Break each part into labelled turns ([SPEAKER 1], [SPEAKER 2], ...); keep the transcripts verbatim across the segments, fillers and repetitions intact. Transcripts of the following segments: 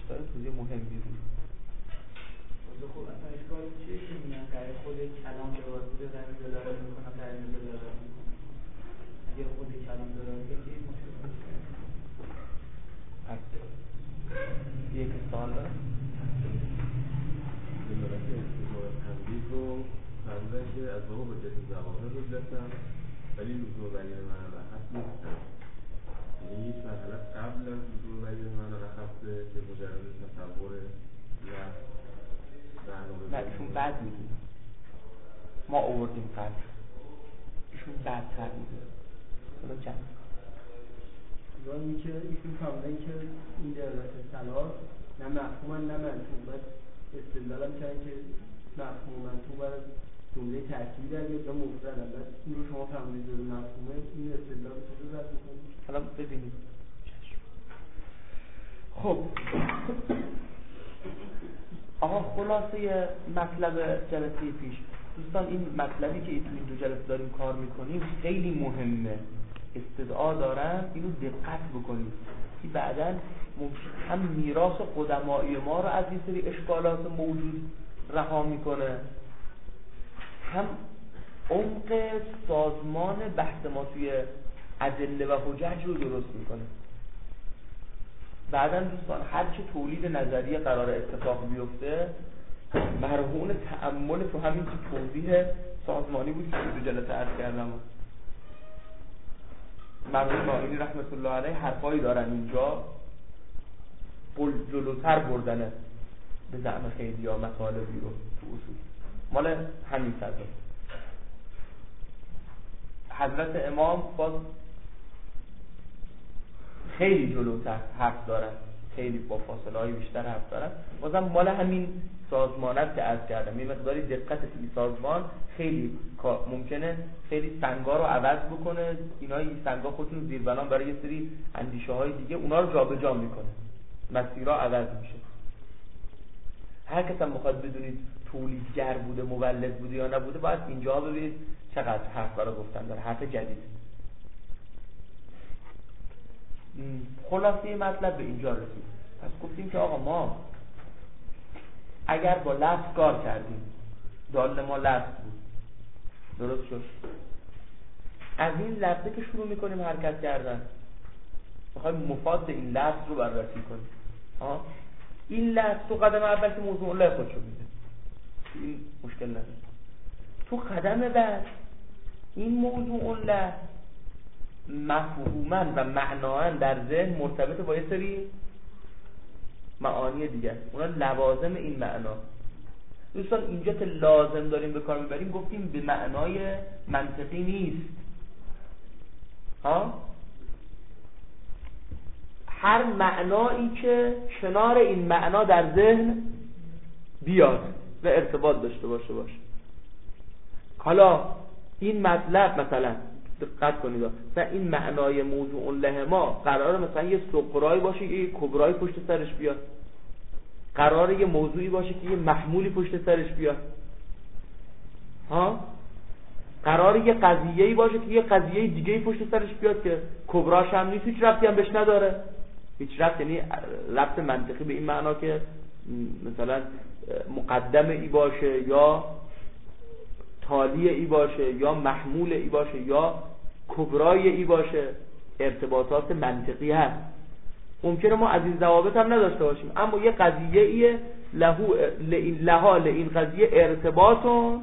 [SPEAKER 1] مسائل توضیح مهمی بود.
[SPEAKER 2] خب اصلا اشکال چیه که میگن قرار خود کلام درار بوده قرار دلالت میکنه قرار دلالت میکنه اگه خود کلام درار بوده که مشکل میشه.
[SPEAKER 1] یک سال دارم
[SPEAKER 3] دلالت استثمار تمدید رو فرمودن که از بابا حجت زبانه رو دستم ولی لزوم بیان معنی رخص نیستن، یعنی هیچ مرحله قبل از لزوم بیان معنی رخصه که مجرد تصور لفظ
[SPEAKER 1] نه ایشون بد میدونه، ما آوردیم قبل ایشون بدتر میدونه. حالا چند
[SPEAKER 4] یعنی این که ایشون فرمودن که این دلالت صلاح نه مفهومن نه منطوق، بس استدلال هم چند که مفهوم منطوق برای جمله ترکیبی در بیاد یا مفردن، بس این رو شما فرمودید جمله مفهومه، این استدلال رو چطور رد می‌کنید؟
[SPEAKER 1] حالا ببینید. خب آقا خلاصه مطلب جلسه پیش دوستان، این مطلبی که تو این دو جلسه داریم کار میکنیم خیلی مهمه، استدعا دارن اینو دقت بکنید که بعداً هم میراث قدمای ما رو از این سری اشکالات موجود رها میکنه، هم عمق سازمان بحث ما توی ادله و حجج رو درست میکنه. بعداً دوستان هر چه تولید نظریه قرار اتفاق بیفته مرهون تأمل تو همین توضیح سازمانی بود که دو جلسه عرض کردم. مرحوم شاهینی رحمت الله علیه حرفایی دارن اینجا جلوتر بردنه به زعم خیلی ها مطالبی رو تو اصول مال همین صدر. حضرت امام باز خیلی جلوتر حرف دارن، خیلی با فاصله های بیشتر حرف دارن، بازم مال همین سازمان است که عرض کردم. یه مقداری دقت این سازمان خیلی ممکنه خیلی سنگا رو عوض بکنه، اینا این سنگا خودشون زیربنان برای یه سری اندیشه های دیگه اونا رو جابجا میکنه، مسیرها عوض میشه. هر کس هم میخواد بدونید تولیدگر بوده مولد بوده یا نبوده باید اینجا ببینید چقدر حرف برای گفتن داره، حرف جدید. خلاصه مطلب به اینجا رسید. پس گفتیم که آقا ما اگر با لفظ کار کردیم، دال ما لفظ بود، درست شد، از این لفظه که شروع میکنیم حرکت کردن میخوایم مفاد این لفظ رو بررسی کنیم. ها این لفظ تو قدم اول که موضوع الله خودشو میده، این مشکل نداره. تو قدم بعد این موضوع الله مفهوماً و معناً در ذهن مرتبط با یه سری معانی دیگه، اونا لوازم این معنا. دوستان اینجا که لازم داریم به کار میبریم گفتیم به معنای منطقی نیست. ها هر معنایی که کنار این معنا در ذهن بیاد و ارتباط داشته باشه باشه. حالا این مطلب مثلا دقت کنید مثلا این معنای موضوع له ما قراره مثلا یه صغرایی باشه یه کبرایی پشت سرش بیاد، قراره یه موضوعی باشه که یه محمولی پشت سرش بیاد، ها قراره یه قضیه‌ای باشه که یه قضیه دیگه‌ای پشت سرش بیاد که کبراش هم نیست، هیچ ربطی هم بهش نداره، هیچ ربط، یعنی ربط منطقی به این معنا که مثلا مقدم ای باشه یا تالی ای باشه یا محمول ای باشه یا کبرای ای باشه، ارتباطات منطقی هست. ممکنه ما از این ضوابط هم نداشته باشیم، اما یه قضیه ایه لهو لها این قضیه ارتباطون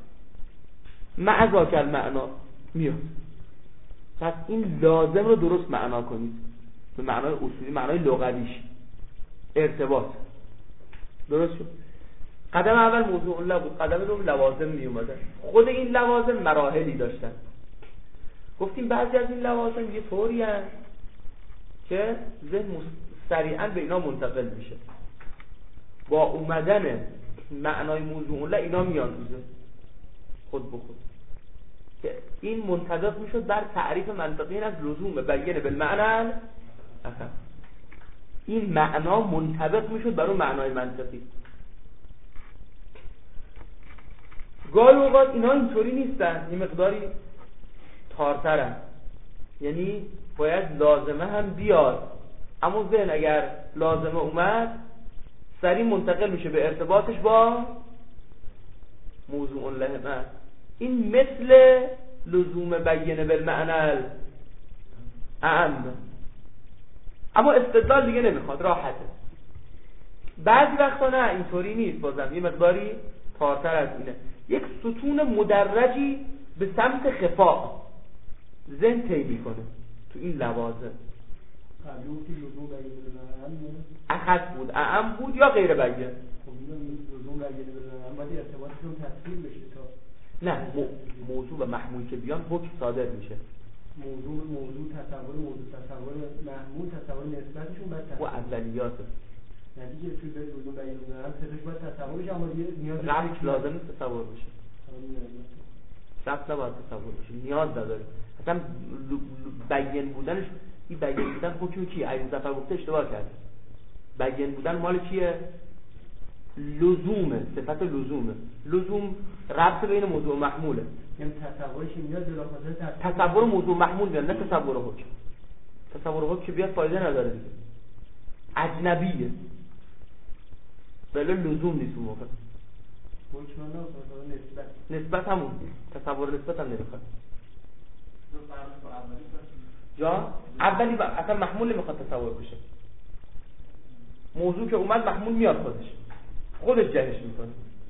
[SPEAKER 1] مع ذاک المعنا میاد. پس این لازم رو درست معنا کنید به معنای اصولی، معنای لغویش ارتباط. درست شد؟ قدم اول موضوع الله بود، قدم دوم لوازم می اومدن. خود این لوازم مراحلی داشتن. گفتیم بعضی از این لوازم یه طوری هست که ذهن سریعا به اینا منتقل میشه، با اومدن معنای موضوع الله اینا میان تو ذهن خود به خود، که این منطبق میشد بر تعریف منطقی از لزوم بیان بالمعنى اصلا این معنا منطبق میشد بر اون معنای منطقی. گاهی اوقات اینا اینطوری نیستن، این مقداری تارترن، یعنی باید لازمه هم بیاد، اما ذهن اگر لازمه اومد سریع منتقل میشه به ارتباطش با موضوع لهمه. این مثل لزوم بیانه بالمعنى اعم، اما استدلال دیگه نمیخواد، راحته. بعضی وقتا نه اینطوری نیست، بازم یه مقداری تارتر از اینه. یک ستون مدرجی به سمت خفا ذهن طی میکنه تو این لوازم. اخص بود، اعم بود یا غیر بیان؟
[SPEAKER 4] خب لزوم بیانه بالمعنى باید ارتباطشون تصویر بشه تا
[SPEAKER 1] نه موضوع و محمول که بیان حکم صادر میشه.
[SPEAKER 4] موضوع موضوع تصور موضوع تصور محمول تصور نسبتشون بعد تصور
[SPEAKER 1] و اولیاته.
[SPEAKER 4] یعنی دیگه توی به لزوم بیانه بالمعنى صدش باید تصور بشه، اما دیگه نیاز
[SPEAKER 1] قبلش لازم نیست تصور بشه. شرط نباید تصور بشه، نیاز نداره. اصلا بیان بودنش، این بیان بودن حکم کیه؟ عیض ظفر گفته اشتباه کرده. بیان بودن مال کیه؟ لزومه، صفت لزومه. لزوم ربط بین موضوع و محموله.
[SPEAKER 4] یعنی تصورش میاد بلافاصله
[SPEAKER 1] تصور موضوع محمول میاد، نه تصور حکم. تصور حکم که بیاد فایده نداره دیگه، اجنبیه، بله لزوم نیست اون موقع.
[SPEAKER 4] حکم نه، تصور نسبت.
[SPEAKER 1] نسبت همون تصور نسبت هم نمیخواد. جا اولی با... اصلا محمول نمیخواد تصور بشه. موضوع که اومد محمول میاد خودش خودش جهش میکنه.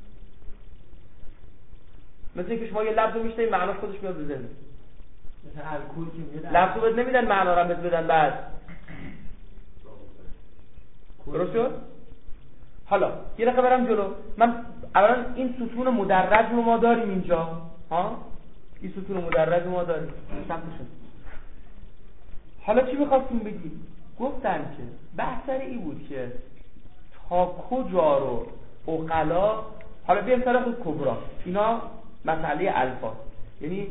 [SPEAKER 1] مثل اینکه شما یه لفظ رو میشنید معناش خودش میاد به ذهن.
[SPEAKER 4] مثلا الکل که میاد
[SPEAKER 1] لفظ رو بد نمیدن معنا رو هم بد بدن بعد. درست شد؟ حالا یه دقیقه برم جلو. من اولا این ستون مدرج رو ما داریم اینجا، ها؟ این ستون مدرج رو ما داریم. سمتشون. حالا چی می‌خواستیم بگیم؟ گفتن که بحث سر این بود که تا کجا رو عقلا، حالا بیایم سر خود کبرا، اینا مسئله الفاظ، یعنی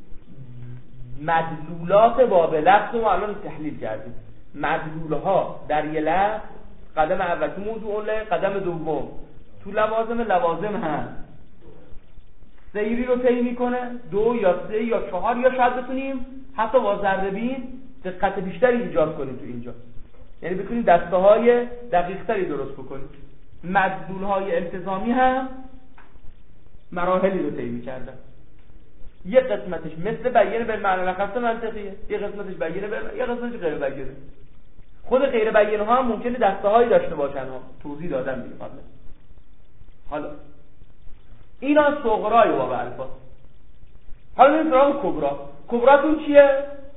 [SPEAKER 1] مدلولات باب لفظ رو الان تحلیل کردیم. مدلولها در یه لفظ قدم اول تو موضوع له، قدم دوم تو لوازم لوازم هم سیری رو طی میکنه، دو یا سه یا چهار یا شاید بتونیم حتی با ذره بین دقت بیشتری ایجاد کنیم تو اینجا، یعنی بتونیم دسته های دقیق تری درست بکنیم. مدلول های التزامی هم مراحلی رو طی می‌کردن. یه قسمتش مثل بیان بالمعنى لخص منطقیه، یه قسمتش بیان بالمعنى، یه قسمتش غیر بیانه. خود غیر بیانه ها هم ممکنه دسته‌هایی داشته باشن ها، توضیح دادم دیگه قبلا. حالا اینا صغرای باب الفاظ. حالا این سراغ کبرا. کبراتون چیه؟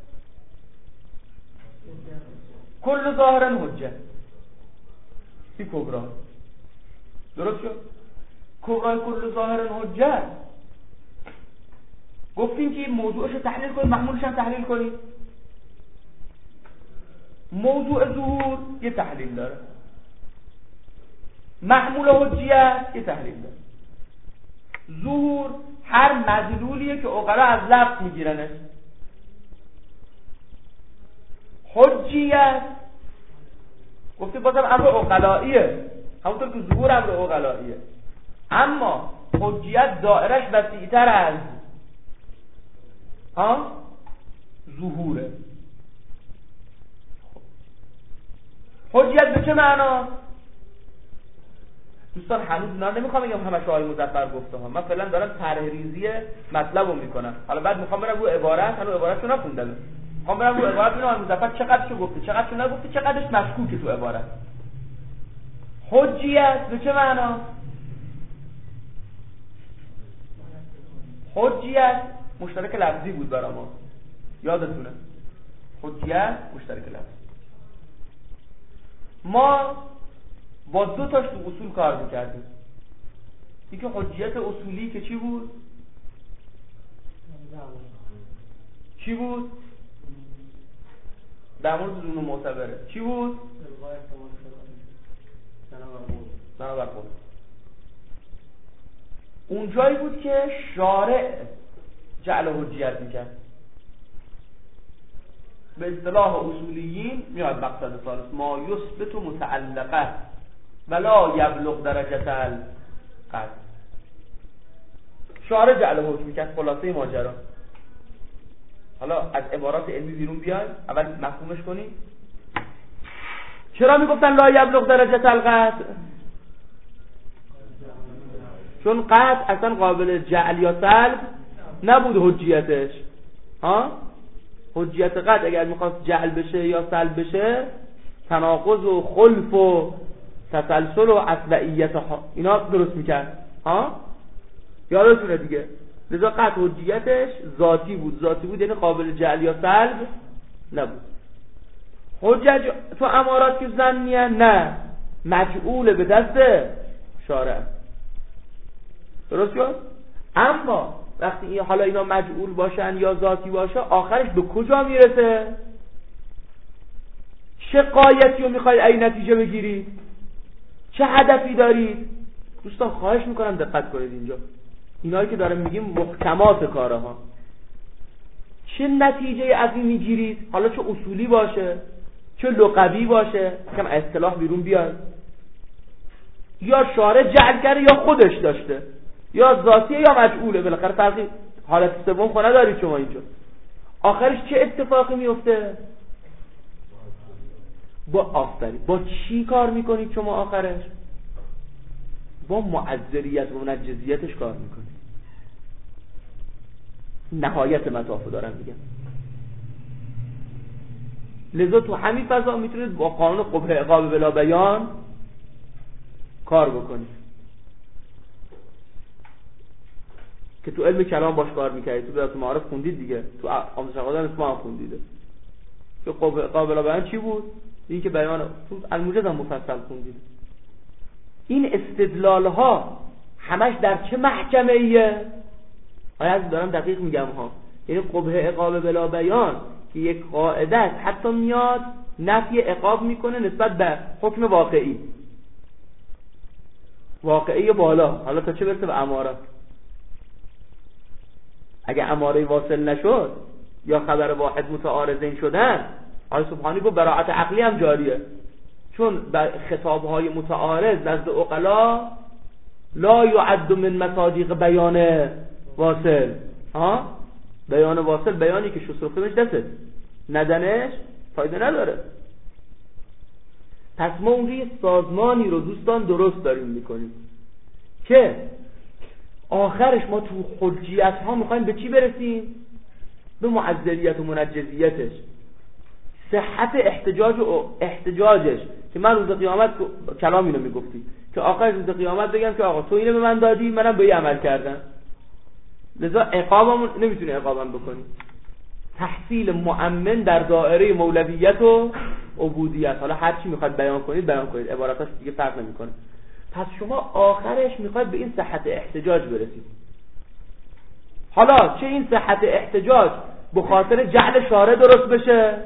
[SPEAKER 1] کل ظاهرا حجه. این کبرا. درست شد؟ کبرای کل ظاهرا حجه. گفتیم که موضوعش رو تحلیل کنیم، محمولش هم تحلیل کنیم. موضوع ظهور یه تحلیل داره، محمول حجیت یه تحلیل داره. ظهور هر مدلولیه که عقلا از لفظ میگیرنه. حجیت گفتیم بازم امر عقلاییه، همونطور که ظهور امر عقلاییه، اما حجیت دائرش وسیع‌تر از ها ظهوره. حجیت به چه معنا؟ دوستان هنوز اینا نمیخوام بگم همش آقای مظفر گفته ها، من فعلا دارم طرح ریزی مطلب رو میکنم. حالا بعد میخوام برم رو عبارت، هنوز عبارتشو نخوندم، میخوام برم رو عبارت ببینم آقای مظفر چقدرشو گفته، چقدرشو نگفته، چقدرش مشکوکه تو عبارت. حجیت به چه معنا؟ حجیت مشترک لفظی بود برای ما، یادتونه حجیت مشترک لفظی. ما با دو تاش تو اصول کار میکردیم. یکی حجیت اصولی که چی بود؟ چی بود؟ در مورد زون و معتبره چی بود؟ بنابر قول. اونجایی بود که شارع جعل حجیت میکرد. به اصطلاح اصولیین میاد مقصد ثالث ما یثبت متعلقه ولا یبلغ درجه القدر. شارع جعل حکم میکرد. خلاصه ماجرا، حالا از عبارات علمی بیرون بیایم، اول مفهومش کنیم. چرا میگفتن لا یبلغ درجه القدر؟ چون قطع اصلا قابل جعل یا سلب نبود حجیتش. ها حجیت قطع اگر میخواست جعل بشه یا سلب بشه تناقض و خلف و تسلسل و اصلعیت اینا درست میکرد. ها یادتونه دیگه. لذا قطع حجیتش ذاتی بود. ذاتی بود یعنی قابل جعل یا سلب نبود. حجج تو امارات که ظنیه نه، مجعول به دست شارع. درست شد؟ اما وقتی این حالا اینا مجعول باشن یا ذاتی باشه آخرش به کجا میرسه؟ چه قایتی رو میخواید این نتیجه بگیرید؟ چه هدفی دارید؟ دوستان خواهش میکنم دقت کنید اینجا. اینایی که دارم میگیم محکمات کاره ها. چه نتیجه از این میگیرید؟ حالا چه اصولی باشه چه لغوی باشه، کم اصطلاح بیرون بیاد. یا شارع جعل کرده یا خودش داشته، یا ذاتیه یا مجعوله. بالاخره فرقی حالت سوم خود ندارید شما اینجا. آخرش چه اتفاقی میفته؟ با آفرین با چی کار میکنید شما آخرش؟ با معذریت و منجزیتش کار میکنید. نهایت مطافو دارم میگم. لذا تو همین فضا میتونید با قانون قبح عقاب بلا بیان کار بکنید که تو علم کلام باش کار میکردید. تو درس معارف خوندید دیگه، تو آموزش قانون اسم هم خوندید که قبح عقاب بلا بیان چی بود. این که بیان تو الموجز هم مفصل خوندید. این استدلال ها همش در چه محکمه ایه؟ آیا دارم دقیق میگم ها. یعنی قبح عقاب بلا بیان که یک قاعده است، حتی میاد نفی عقاب میکنه نسبت به حکم واقعی واقعی بالا. حالا تا چه برسه به امارات. اگه اماره واصل نشد یا خبر واحد متعارضین شدن، آیه سبحانی گفت براعت عقلی هم جاریه، چون خطابهای متعارض نزد عقلا لا یعد من مصادیق بیان واصل. ها بیان واصل بیانی که شسرخیمش دسته، ندنش فایده نداره. پس ما اونجا یه سازمانی رو دوستان درست داریم میکنیم که آخرش ما تو حجیت ها میخوایم به چی برسیم؟ به معذریت و منجزیتش، صحت احتجاج و احتجاجش. که من روز قیامت کلام اینو میگفتی که آخر روز قیامت بگم که آقا تو اینو به من دادی، منم به این عمل کردم، لذا عقابمون نمیتونی عقابم بکنی. تحصیل مؤمن در دائره مولویت و عبودیت. حالا هر چی میخواد بیان کنید بیان کنید، عباراتش دیگه فرق نمیکنه. پس شما آخرش میخواد به این صحت احتجاج برسید. حالا چه این صحت احتجاج به خاطر جعل شارع درست بشه،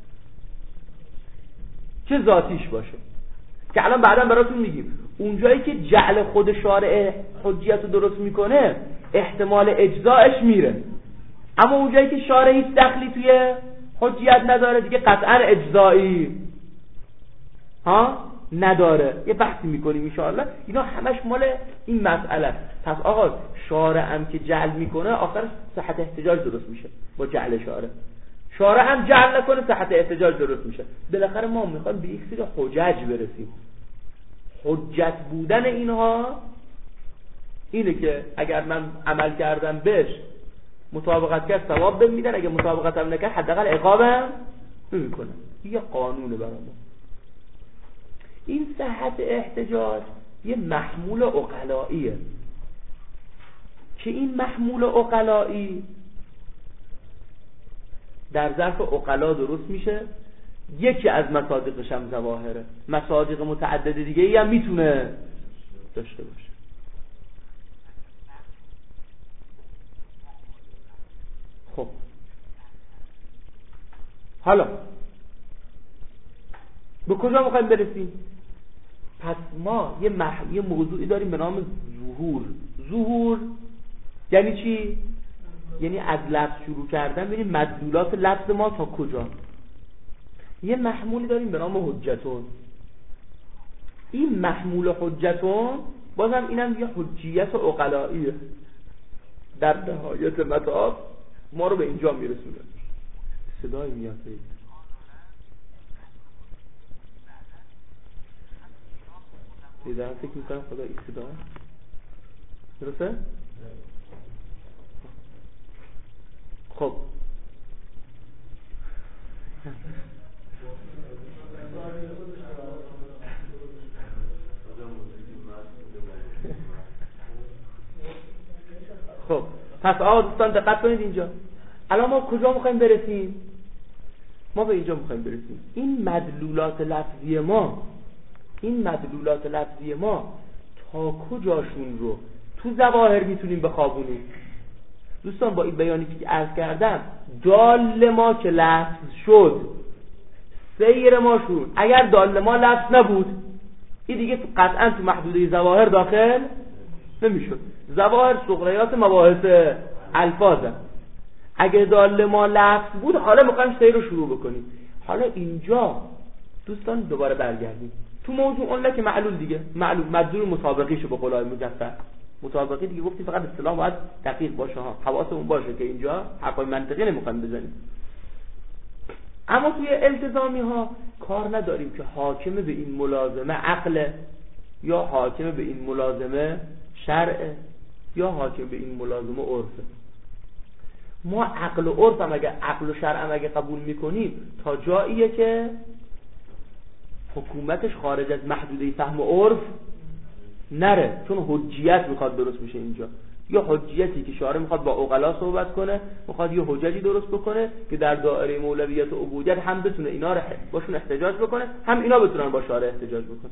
[SPEAKER 1] چه ذاتیش باشه، که الان بعدا براتون میگیم. اونجایی که جعل خود شارع حجیت رو درست میکنه احتمال اجزایش میره، اما اونجایی که شارع هیچ دخلی توی حجیت نداره دیگه قطعا اجزایی ها نداره. یه بحثی میکنیم ان شاء الله. اینا همش مال این مسئله. پس آقا شارع هم که جعل میکنه آخر صحت احتجاج درست میشه با جعل شارع. شارع هم جعل نکنه صحت احتجاج درست میشه. بالاخره ما میخوایم به یک سری حجج برسیم. حجت بودن اینها اینه که اگر من عمل کردم بهش مطابقت کرد ثواب بهم میدن، اگه مطابقت هم نکرد حداقل عقابم نمیکنه. یه قانونه برام. این صحت احتجاج یه محمول عقلاییه که این محمول عقلایی در ظرف عقلا درست میشه. یکی از مصادیقش هم ظواهره، مصادیق متعدد دیگه ای هم میتونه داشته باشه. خب حالا به کجا میخوایم برسیم؟ پس ما یه, مح... یه موضوعی داریم به نام ظهور. ظهور یعنی چی؟ یعنی از لفظ شروع کردن ببینیم مدلولات لفظ ما تا کجا. یه محمولی داریم به نام حجتون. این محمول حجتون بازم اینم یه حجیت عقلاییه، در نهایت مطاف ما رو به اینجا میرسونه. صدای میاد دیدن فکر میکنم خدا این صدا درسته؟ خب خب پس آقا دوستان دقت کنید اینجا. الان ما کجا میخوایم برسیم؟ ما به اینجا میخوایم برسیم. این مدلولات لفظی ما این مدلولات لفظی ما تا کجاشون رو تو ظواهر میتونیم بخوابونیم؟ دوستان با این بیانی که عرض کردم، دال ما که لفظ شد، سیر ما شد، اگر دال ما لفظ نبود این دیگه قطعا تو محدوده ظواهر داخل نمیشد. ظواهر صغریات مباحث الفاظه. اگه دال ما لفظ بود حالا میخوایم سیر رو شروع بکنیم. حالا اینجا دوستان دوباره برگردیم تو موضوع اون که معلول دیگه، معلول مدلول مسابقیشو به قولای مجفر مسابقی دیگه گفتیم، فقط اصطلاح باید دقیق باشه ها، حواسمون باشه که اینجا حرفای منطقی نمیخوایم بزنیم. اما توی التزامی ها کار نداریم که حاکم به این ملازمه عقل یا حاکم به این ملازمه شرع یا حاکم به این ملازمه عرف. ما عقل و عرف هم اگه عقل و شرع هم اگه قبول میکنیم تا جاییه که حکومتش خارج از محدوده فهم و عرف نره، چون حجیت میخواد درست میشه اینجا. یا حجیتی که شارع میخواد با عقلا صحبت کنه، میخواد یه حجتی درست بکنه که در دایره مولویت و عبودیت هم بتونه اینا رو باشون احتجاج بکنه، هم اینا بتونن با شارع احتجاج بکنه.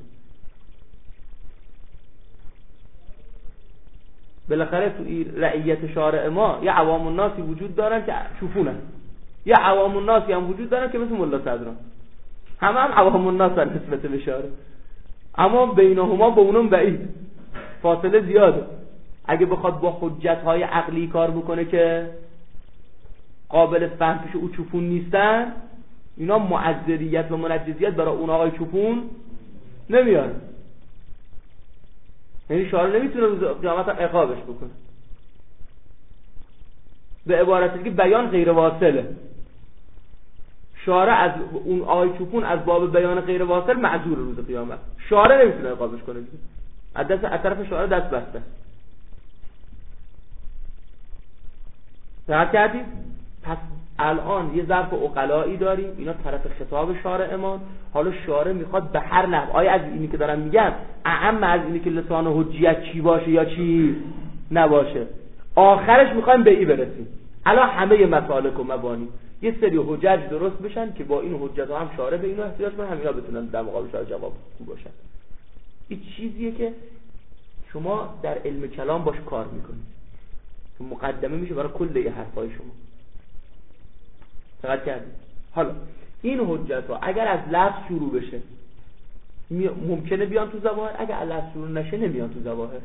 [SPEAKER 1] بالاخره تو رعیت شارع ما یه عوام الناسی وجود دارن که چوفونن، یه عوام الناسی هم وجود دارن که مثل ملا صدران، همه هم عوام الناس هستن نسبت به شارع، اما بینهما با اونم بعید، فاصله زیاده. اگه بخواد با حجت‌های عقلی کار بکنه که قابل فهم پیش او چوپون نیستن، اینا معذریت و منجزیت برای اون آقای چوپون نمیاره. یعنی شارع نمیتونه روز قیامت هم عقابش بکنه. به عبارتی که بیان غیر واصله، شارع از اون آقای چوپون از باب بیان غیر واصل معذور روز قیامت، شارع نمیتونه عقابش کنه، از دست از طرف شارع دست بسته. درک کردید؟ پس الان یه ظرف عقلایی داریم، اینا طرف خطاب شارع ما. حالا شارع میخواد به هر نحو، آیا از اینی که دارم میگم اعم از اینی که لسان حجیت چی باشه یا چی نباشه، آخرش میخوایم به این برسیم. الان همه مسالک و مبانی یه سری حجج درست بشن که با این حجت هم شارع به اینو احتیاج کنه، همینا بتونن در مقابل شارع جواب باشن. این چیزیه که شما در علم کلام باش کار میکنید، که مقدمه میشه برای کل یه حرفای شما. دقت کردید؟ حالا این حجت ها اگر از لفظ شروع بشه ممکنه بیان تو ظواهر، اگر از لفظ شروع نشه نمیان تو ظواهر.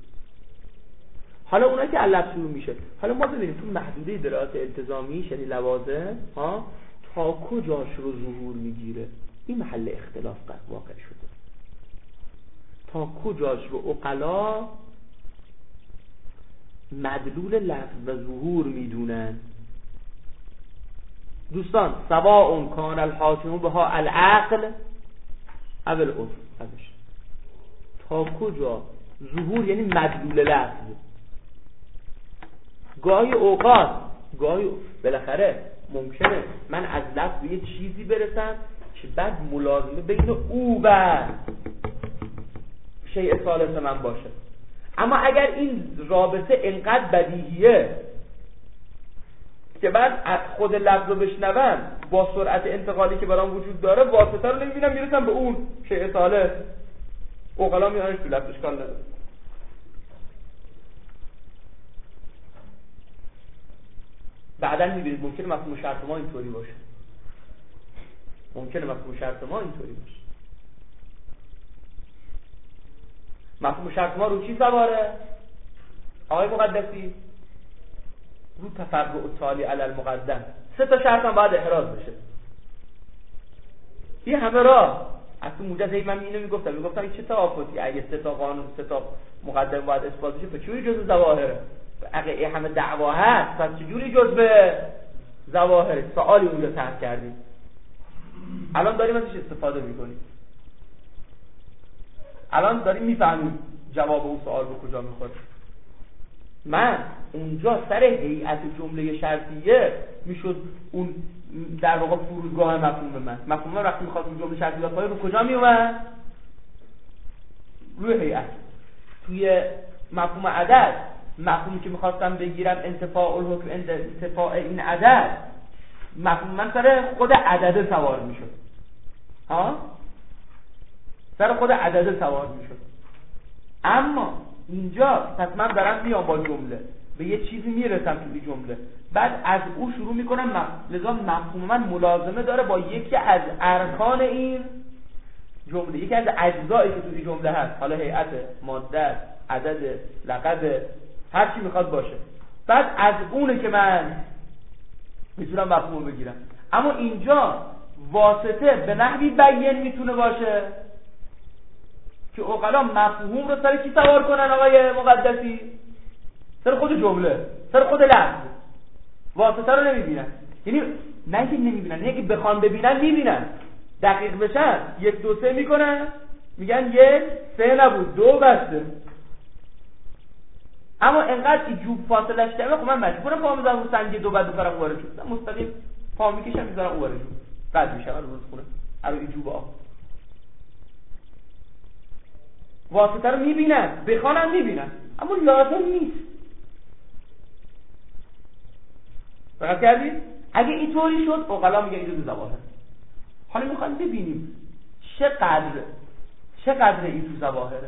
[SPEAKER 1] حالا اونایی که از لفظ شروع میشه، حالا ما ببینیم تو محدوده دراست التزامی یعنی لوازم ها تا کجاش رو ظهور میگیره، این محل اختلاف واقع شده. تا کجاش رو عقلا مدلول لفظ و ظهور میدونن. دوستان سواء کان الحاکم بها العقل او العرف، تا کجا ظهور یعنی مدلول لفظ. گاهی اوقات گاهی بالاخره ممکنه من از لفظ به یه چیزی برسم که بعد ملازمه بین او و شیء ثالث من باشه، اما اگر این رابطه انقدر بدیهیه که بعد از خود لفظ رو بشنوم با سرعت انتقالی که برام وجود داره واسطه رو نمیبینم میرسم به اون شیء ثالث، اوغلا میانش تو لفظ اشکال نداره. بعدا میبینید ممکنه مفهوم شرط ما اینطوری باشه، ممکنه مفهوم شرط ما اینطوری باشه. مفهوم شرط ما رو چی سواره؟ آقای مقدسی رو تفرع تالی علی المقدم. سه تا شرط هم باید احراز بشه. این همه راه از تو موجز هی من اینو میگفتم میگفتم این چه تفاوتی اگه سه تا قانون سه تا مقدم باید اثبات بشه، چجوری جزء ظواهره؟ اگه این همه دعوا هست پس چجوری جزء ظواهره؟ سوالی اونجا طرح کردیم، الان داریم ازش استفاده میکنیم، الان داریم میفهمیم جواب اون سوال به کجا میخوره. من اونجا سر هیئت جمله شرطیه میشد اون در واقع فرودگاه مفهوم من. مفهوم من وقتی میخواد جمله شرطیه پای رو کجا میومد؟ روی هیئت. توی مفهوم عدد مفهومی که میخواستم بگیرم انتفاع الحکم انتفاع این عدد، مفهوم من سر خود عدد سوار میشد. ها؟ سر خود عدد سوار میشد. اما اینجا پس من دارم میام با جمله به یه چیزی میرسم توی جمله، بعد از او شروع میکنم مف... لذا مفهوم من ملازمه داره با یکی از ارکان این جمله، یکی از اجزایی که توی جمله هست، حالا هیئت، ماده، عدد، لقب، هر چی میخواد باشه. بعد از اونه که من میتونم مفهوم بگیرم. اما اینجا واسطه به نحوی بیان میتونه باشه که عقلا مفهوم رو سر کی سوار کنن آقای مقدسی؟ سر خود جمله، سر خود لفظ. واسطه رو نمیبینن. یعنی نه که نمیبینن، نه که بخوان ببینن میبینن. دقیق بشن یک دو سه میکنن، میگن یک سه نبود دو بسته. اما انقدر ایجوب فاصلش کمه، خب من مجبورم پا میذارم رو سنگ دو بعد بذارم وارد شد. مستقیم پا میکشم میذارم وارد شد. بعد میشم رو خونه. ارو ایجوب آب. واسطه رو میبینن، بخوانن میبینن، اما لازم نیست. فقط کردید؟ اگه اینطوری شد اوقلا میگه این جزء ظواهر. حالا میخوایم ببینیم چقدر چقدر این تو ظواهره،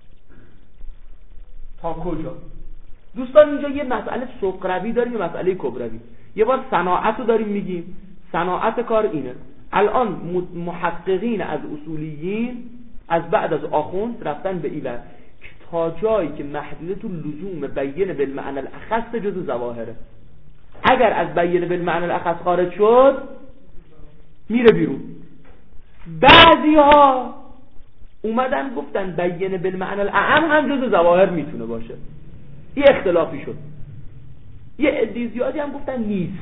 [SPEAKER 1] تا کجا. دوستان اینجا یه مسئله سقروی داریم، یه مسئله کبروی. یه بار صناعت رو داریم میگیم، صناعت کار اینه. الان محققین از اصولیین از بعد از آخوند رفتن به این که تا جایی که محدوده تو لزوم بیان بالمعنی الاخص جزء ظواهره. اگر از بیان بالمعنی الاخص خارج شد میره بیرون. بعضی ها اومدن گفتن بیان بالمعنی الاعم هم جزء ظواهر میتونه باشه. یه اختلافی شد. یه عده زیادی هم گفتن نیست.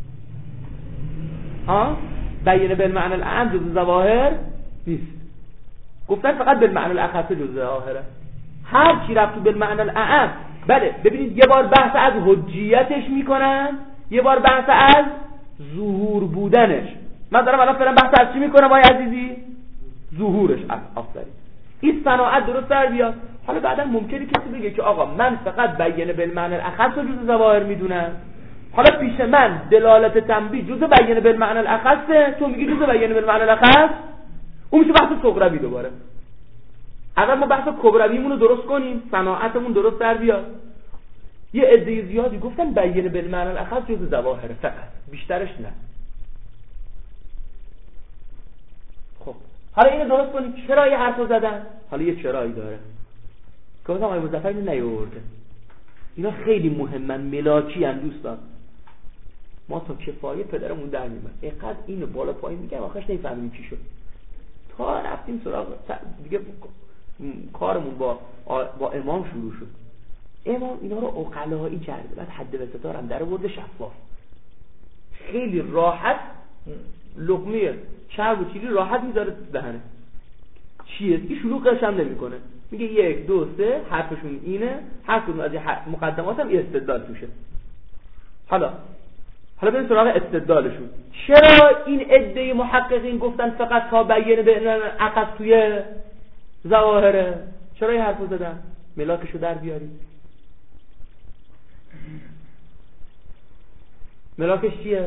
[SPEAKER 1] ها؟ بیان بالمعنی الاعم جزء ظواهر نیست. گفتن فقط بالمعنی الاخص جزء ظواهره. هر چی رفت تو بالمعنی الاعم. بله ببینید یه بار بحث از حجیتش میکنن، یه بار بحث از ظهور بودنش. من دارم الان فعلا بحث از چی میکنم آقای عزیزی؟ ظهورش. آفرین. این صناعت درست در بیاد. حالا بعدا ممکنه کسی بگه که آقا من فقط بیان بالمعنی الاخص و جزء ظواهر میدونم. حالا پیش من دلالت تنبیه جزء بیان بالمعنی الاخص، تو میگی جزء بیان بالمعنی الاخص، اون میشه بحث صغروی دوباره. اگر ما بحث کبرویمون رو درست کنیم، صناعتمون درست در بیاد. یه عده زیادی گفتن بیان بالمعنی الاخص جزء ظواهر فقط، بیشترش نه. خب حالا اینو درست کنیم. چرا یه حرفو زدن؟ حالا یه چرایی داره. گفتم آقای مظفر اینو نیاورده. اینا خیلی مهمن، ملاکی ان دوستان. ما تا کفایه پدرمون در میاد. اینقدر اینو بالا پایین میگم آخرش نمیفهمیم چی شد. تا رفتیم سراغ دیگه کارمون با با امام شروع شد. امام اینا رو عقلایی کرده، بعد حد وسطا هم در آورده شفاف. خیلی راحت لقمه چرب و چیلی راحت میذاره دهنه. چیه؟ این شلوغش هم نمیکنه. میگه یک دو سه حرفشون اینه، هر کدوم از مقدمات هم استدلال توشه. حالا حالا بریم سراغ استدلالشون. چرا این عده محققین گفتن فقط تا بیان به عقص توی ظواهره؟ چرا این حرفو زدن؟ ملاکشو در بیارید. ملاکش چیه؟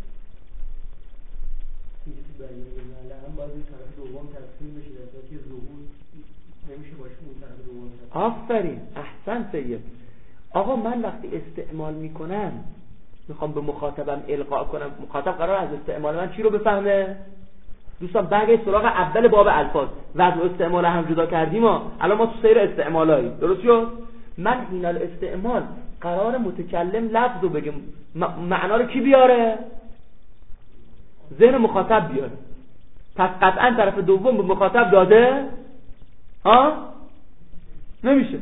[SPEAKER 4] هم باید این طرف دوم تصمیم بشه در صورتی که ظهور نمیشه باشه اون طرف دوم.
[SPEAKER 1] آفرین، احسن سید. آقا من وقتی استعمال میکنم میخوام به مخاطبم القا کنم، مخاطب قرار از استعمال من چی رو بفهمه؟ دوستان برگردید سراغ اول باب الفاظ. وضع استعمال هم جدا کردیم ها. الان ما تو سیر استعمالایی. درست شد؟ من این الاستعمال قرار متکلم لفظ رو بگم، معنا رو کی بیاره؟ ذهن مخاطب بیاره. پس قطعا طرف دوم به مخاطب داده ها؟ نمیشه.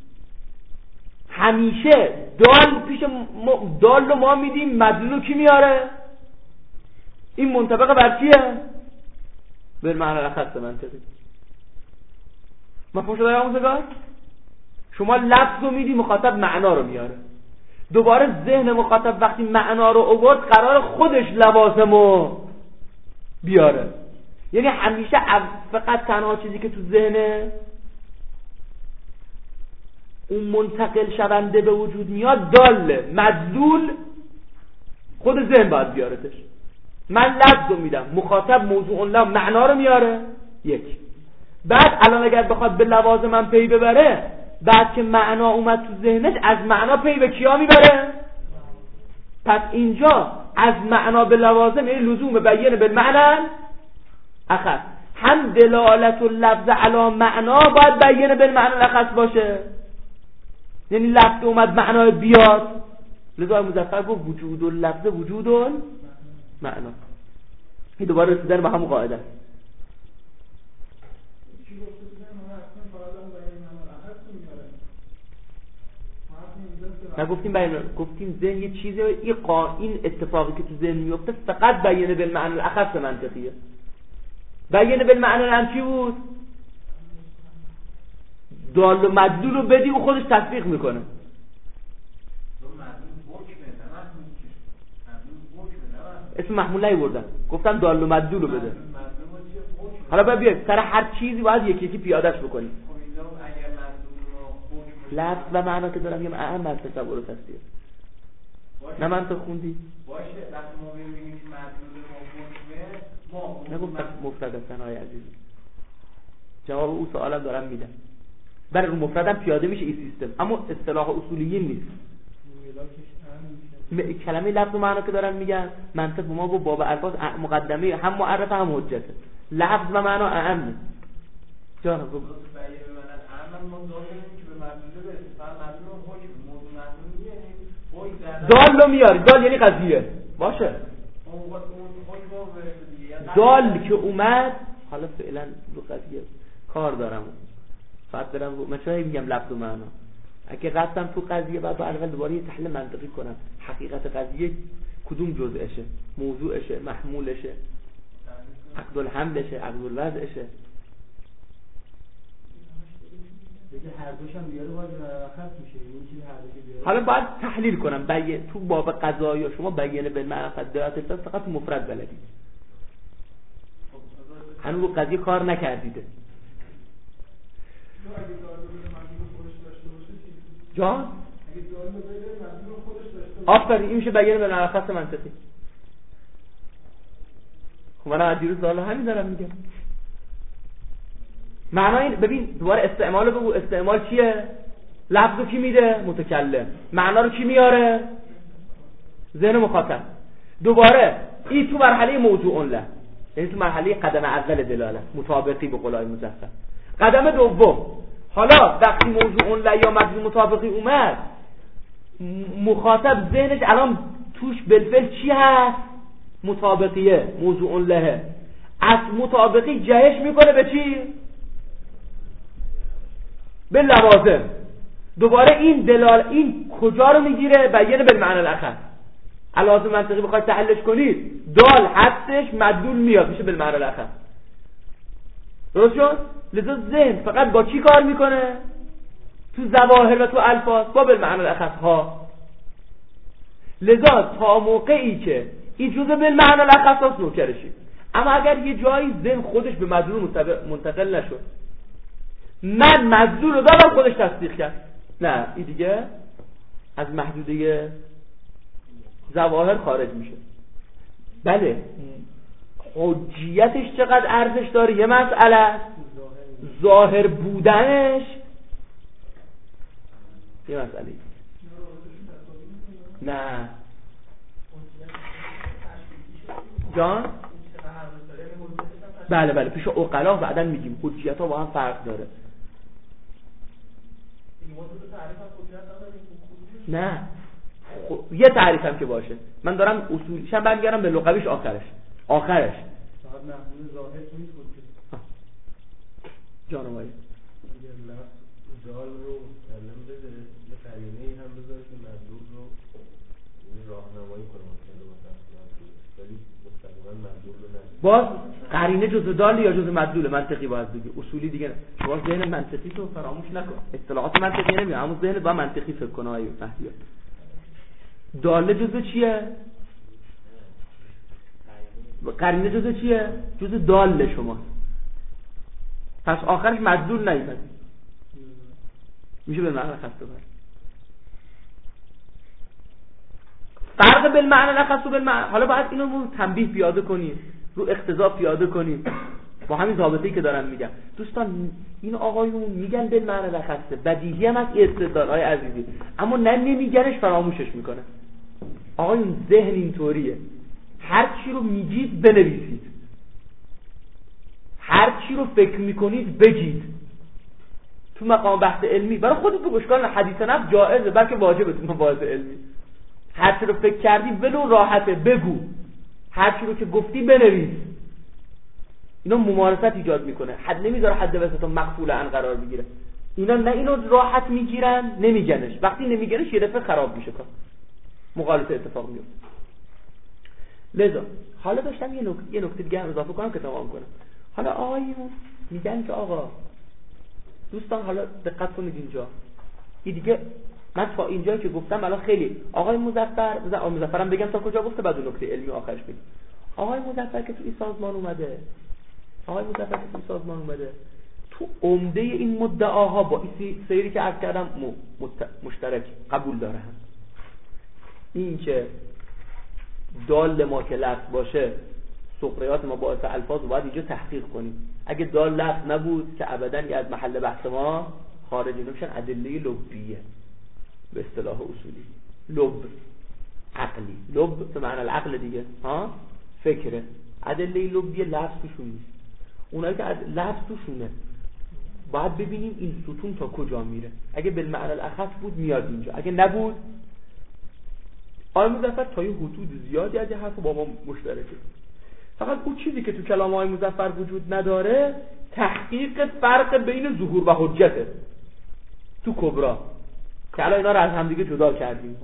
[SPEAKER 1] همیشه دال پیش م... دال رو ما میدیم، مدلول رو کی میاره؟ این منطبق بر چیه؟ به معنی الاخص منطقی. مفهوم شده آموزگار؟ شما لفظ رو میدی، مخاطب معنا رو میاره. دوباره ذهن مخاطب وقتی معنا رو آورد قرار خودش لوازمو بیاره. یعنی همیشه فقط تنها چیزی که تو ذهن اون منتقل شونده به وجود میاد داله، مدلول خود ذهن باید بیارتش. من لفظ رو میدم، مخاطب موضوع لفظ معنا رو میاره. یک بعد الان اگر بخواد به لوازم من پی ببره، بعد که معنا اومد تو ذهنش از معنا پی به کیا میبره؟ پس اینجا از معنا به لوازم یعنی لزوم بیان بالمعنى اخص. هم دلالت و لفظ علی معنا باید بیان بالمعنى اخص باشه، یعنی لفظ اومد معنا بیاد. لذا مظفر گفت وجود و لفظ وجود و معنا. این دوباره رسیدن به همون قاعده است. نگفتیم بیان، گفتیم ذهن یه چیزه، این قا... این اتفاقی که تو ذهن میفته فقط بیان بالمعنى الاخص منطقیه. بیان بالمعنى الام چی بود؟ دال و مدلول رو بدی و خودش تطبیق میکنه. اسم محمول نیوردن، گفتم دال و مدلول رو بده. حالا باید بیاید سر هر چیزی باید یکی یکی پیادهش بکنیم. لفظ و معنا که دارم یه اهم از تصور و تصدیق. نه من تو خوندی؟
[SPEAKER 2] باشه وقتی ما ببینیم که مدلول ما حکمه ما
[SPEAKER 1] نگفتم مفرد هستن های عزیز. جواب او سوالم دارم میدم. برای رو مفردم پیاده میشه این سیستم، اما اصطلاح اصولیین نیست. کلمه لفظ و معنا که دارن میگن منطق به ما گفت باب الفاظ مقدمه هم معرف هم حجته. لفظ و معنا اهم. جان گفت دال رو میاری، دال یعنی قضیه باشه. دال که اومد، حالا فعلا رو قضیه کار دارم فقط برم رو مثلا میگم لفظ و معنا. اگه قصدم تو قضیه بعد با اول دوباره یه تحلیل منطقی کنم حقیقت قضیه کدوم جزءشه، موضوعشه، محمولشه، عقد الحملشه، عقد الوضعشه.
[SPEAKER 4] هر دوش هم بیاره باید خط میشه. این چیز هر دوش بیاره.
[SPEAKER 1] حالا باید تحلیل کنم بیان تو باب قضایا شما بیان بالمعنى فدات فقط مفرد بلدید، هنوز رو قضیه کار نکردیده. جان آفرین این میشه بیان بالمعنى خاص منطقی. خب من از دیروز حالا همین دارم میگم. معنای ببین دوباره استعمال بگو، استعمال چیه؟ لفظ رو کی میده؟ متکلم. معنا رو کی میاره؟ ذهن مخاطب. دوباره این تو مرحله موضوع له، یعنی تو مرحله قدم اول دلاله مطابقی به قولای مظفر. قدم دوم حالا وقتی موضوع له یا مدلول مطابقی اومد، مخاطب ذهنش الان توش بالفعل چی هست؟ مطابقیه، موضوع له. از مطابقی جهش میکنه به چی؟ به لوازم. دوباره این دلال این کجا رو میگیره؟ بیان بالمعنى الاخص. لازم منطقی بخواید تحلیلش کنید دال هستش، مدلول میاد میشه بالمعنى الاخص. درست شد؟ لذا ذهن فقط با چی کار میکنه؟ تو ظواهر و تو الفاظ با بالمعنى الاخص ها. لذا تا موقعی که این جزء بالمعنى الاخص است نوکرشی. اما اگر یه جایی ذهن خودش به مدلول منتقل نشد، من مدلول رو دادم خودش تصدیق کرد، نه این دیگه از محدوده ظواهر خارج میشه. بله حجیتش چقدر ارزش داره یه مسئله، ظاهر بودنش یه مسئله. نه جان بله بله پیش عقلا بعدن میگیم حجیت ها با هم فرق داره. نه خب یه تعریف هم که باشه، من دارم اصولیشم برمیگردم به لغویش آخرش آخرش
[SPEAKER 4] فقط محمول ظاهر نیست بود
[SPEAKER 1] جانم آقای
[SPEAKER 3] جال رو کلم بده یه قرینه‌ای هم بذاره که مدلول رو راهنمایی کنه مثلا ولی مستقیما مدلول رو نه.
[SPEAKER 1] باز قرینه جزء دال یا جزء مدلول منطقی باید بگی، اصولی دیگه نه. شما ذهن منطقی تو فراموش نکن، اصطلاحات منطقی نمیگم، اما ذهن با منطقی فکر کنه. آیه مهدی داله جزء چیه؟ قرینه جزء چیه؟ جزء دال شما. پس آخرش مدلول نیست، میشه به معنی خسته بر فرق بین معنی نخست و بین معنی. حالا باید اینو رو تنبیه پیاده کنیم، رو اقتضا پیاده کنیم با همین ضابطه‌ای که دارم میگم. دوستان این آقایون میگن بین معنی نخسته، بدیهی هم از استدلال‌های عزیزی، اما نه نمیگنش، فراموشش میکنه. آقایون ذهن اینطوریه، هر چی رو میگید بنویسید، هر چی رو فکر میکنید بگید. تو مقام بحث علمی برای خودت بگو، اشکال نه، حدیث نفس جائزه بلکه واجبه. تو مباحث علمی هر چی رو فکر کردی ولو راحته بگو، هر چی رو که گفتی بنویس. اینا ممارست ایجاد میکنه، حد نمیذاره حد وسط مقفول عن قرار بگیره. اینا نه اینو راحت میگیرن، نمیگنش. وقتی نمیگنش یه دفعه خراب میشه کار، مغالطه اتفاق میفته. لذا حالا داشتم یه نکته یه نکته دیگه هم اضافه کنم که تمام کنم. حالا آقایون میگن که آقا دوستان حالا دقت کنید اینجا، این دیگه من تا اینجایی که گفتم الان خیلی آقای مظفر آقای مظفرم بگم تا کجا گفته، بعد نکته علمی آخرش بگم. آقای مظفر که تو این سازمان اومده، آقای مظفر که تو این سازمان اومده، تو عمده این مدعاها با این سیری که عرض کردم مشترک قبول داره. هم این که دال ما که لفظ باشه، سقریات ما باعث الفاظ رو باید اینجا تحقیق کنیم. اگه دال لفظ نبود که ابداً از محل بحث ما خارج نمیشن. ادله لبیه به اصطلاح اصولی، لب عقلی، لب به معنی العقل دیگه، ها فکره. ادله لبیه لفظ توشون نیست. اونایی که لفظ توشونه باید ببینیم این ستون تا کجا میره. اگه بالمعنی الاخص بود میاد اینجا، اگه نبود آقای مظفر تا یه حدود زیادی از حرف با ما مشترکه. فقط اون چیزی که تو کلام آقای مظفر وجود نداره تحقیق فرق بین ظهور و حجته تو کبرا، که الان اینا رو از همدیگه جدا کردیم.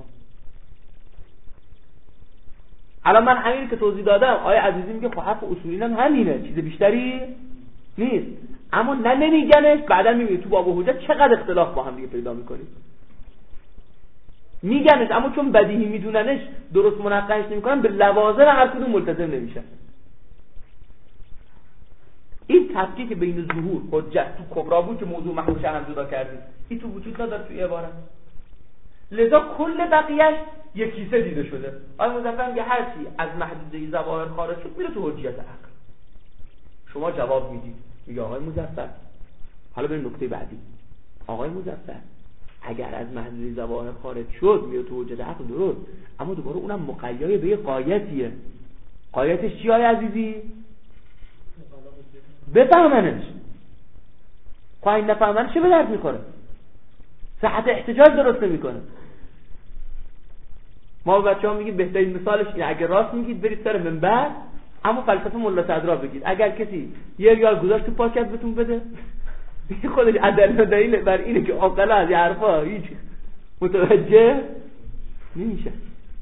[SPEAKER 1] الان من همین که توضیح دادم، آقای عزیزی میگه خب حرف اصولی هم همینه، چیز بیشتری نیست. اما نه نمیگنش، بعدا میبینی تو باب حجت چقدر اختلاف با هم دیگه پیدا میکنیم. میگنش اما چون بدیهی میدوننش درست منقحش نمیکنن، به لوازم هر کدوم ملتزم نمیشن. این تفکیک بین ظهور حجت تو کبرا بود که موضوع محمول هم جدا کردیم، این تو وجود نداره توی عبارت. لذا کل بقیهش یک کیسه دیده شده. آقای مظفر میگه هر چی از محدوده ظواهر خارج شد میره تو حجیت عقل. شما جواب میدید، میگه آقای مظفر حالا بریم نکته بعدی. آقای مظفر اگر از محدوده ظواهر خارج شد میره تو حجیت عقل، درست، اما دوباره اونم مقید به یه غایتیه. غایتش چیه آقای عزیزی؟ بفهمنش. خواهی این نفهمنش چه به درد میخوره؟ صحت احتجاج درست نمیکنه. ما به بچه ها میگیم بهترین مثالش اینه، اگر راست میگید برید سر منبر اما فلسفه ملا صدرا بگید. اگر کسی یه ریال گذاشت تو پاکت بهتون بده، خودش عدل دلیل بر اینه که عاقل از این حرفا هیچ متوجه نمیشه.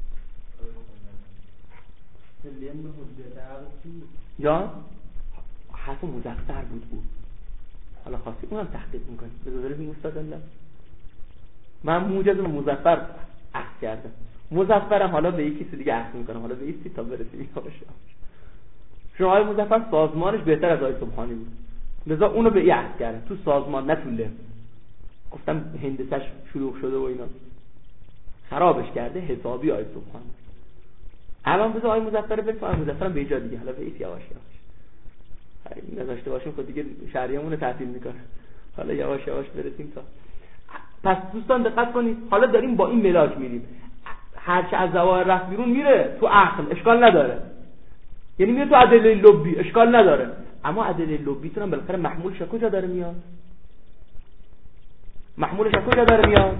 [SPEAKER 1] یا حرف مظفر بود او، حالا خواستی اونم تحقیق میکنی بذاره بیم استاد الله. من موجز مظفر عقد کردم، مظفرم حالا به یکی دیگه عقد میکنم، حالا به ایستی تا برسیم باشه. شما های مظفر سازمانش بهتر از آقای سبحانی بود، لذا اونو به ای عقد کردم تو سازمان نه تو لب. گفتم هندسش شلوغ شده و اینا خرابش کرده حسابی آقای سبحانی. الان بذار آقای مظفر برسیم، آقای مظفرم به ایجا دیگه، حالا به ایست یواش یواش نداشته باشیم خود دیگه شهریمون رو تعطیل میکنه. حالا یواش یواش برسیم تا. پس دوستان دقت کنید، حالا داریم با این ملاک میریم، هر چه از ظواهر رفت بیرون میره تو عقل، اشکال نداره، یعنی میره تو ادله لبی، اشکال نداره. اما ادله لبی تون هم بالاخره محمولش کجا داره میاد؟ محمولش کجا داره میاد؟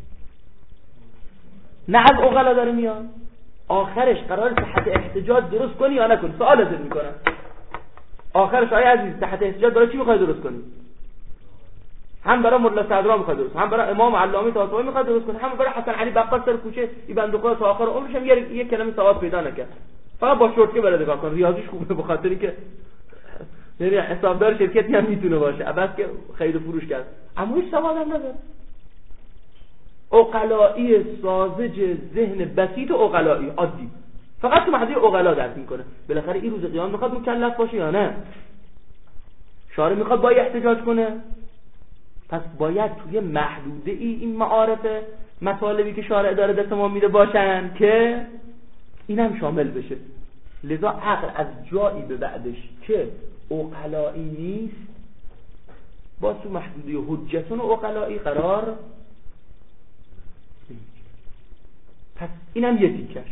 [SPEAKER 1] نه از عقلا داره میاد. آخرش قرار صحت احتجاج درست کنی یا نکنی؟ سوال ازت میکنم. آخرش آقای عزیز صحت احتجاج برای چی میخوای درست کنی؟ هم برای ملا صدرا میخواد درست، هم برای امام علامه طاطاوی میخواد درست کنه، هم برای حسن علی بقال سر کوچه این بنده خدا تا آخر عمرش هم یک کلمه ثواب پیدا نکرد، فقط با شورتکه بلده کار کنه. ریاضیش خوبه به خاطر اینکه یعنی حسابدار شرکتی هم میتونه باشه عباس که خرید و فروش کرد اما هیچ سواد هم نداره. عقلایی ساذج ذهن بسیط و عقلایی عادی فقط تو محدوده عقلا درک میکنه. بالاخره این روز قیامت میخواد مکلف باشه یا نه؟ شارع میخواد با احتجاج کنه، پس باید توی محدوده ای این معارف مطالبی که شارع داره دست ما میده باشن که اینم شامل بشه. لذا عقل از جایی به بعدش که عقلایی نیست با تو محدوده حجتون و عقلایی قرار، پس اینم یه تیکش.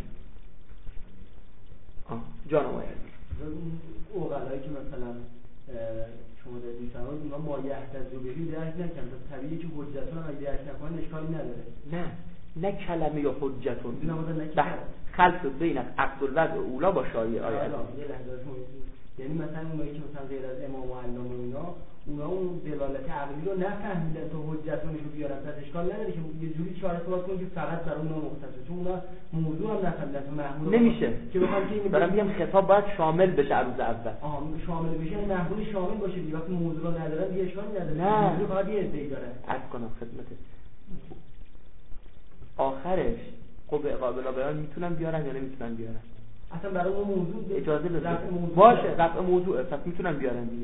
[SPEAKER 1] جانم آید
[SPEAKER 4] اون عقلایی که مثلا شما دادید سوال اونا ما یحتجو بهی درک نکنن، طبیعیه که حجتون هم اگه درک نکنن اشکالی نداره.
[SPEAKER 1] نه نه کلمه یا حجتون خلط بین عقد الوضع اولا با شایعه آید.
[SPEAKER 4] یعنی مثلا اونایی که مثلا غیر از امام و علامه اینا اونا اون دلالت عقلی رو نفهمیدن تو حجتونشو بیارن، پس اشکال نداره که یه جوری چاره صحبت کنن که فقط برای اونا مختصه، چون اونا موضوع هم نفهمیدن تو محمول
[SPEAKER 1] نمیشه
[SPEAKER 4] که بخوام که
[SPEAKER 1] دارم میگم خطاب باید شامل بشه عروض اول.
[SPEAKER 4] آها شامل بشه یعنی محمول شامل باشه دیگه، وقتی موضوع رو ندارن یه اشکالی نداره.
[SPEAKER 1] نه
[SPEAKER 4] موضوع فقط یه ادعا داره.
[SPEAKER 1] عرض کنم خدمتت آخرش قوه قابل بیان میتونن بیارن یا نمیتونن بیارن؟
[SPEAKER 4] اصلا برای اون موضوع
[SPEAKER 1] اجازه بده باشه رفع موضوعه، پس میتونن بیارن دیگه.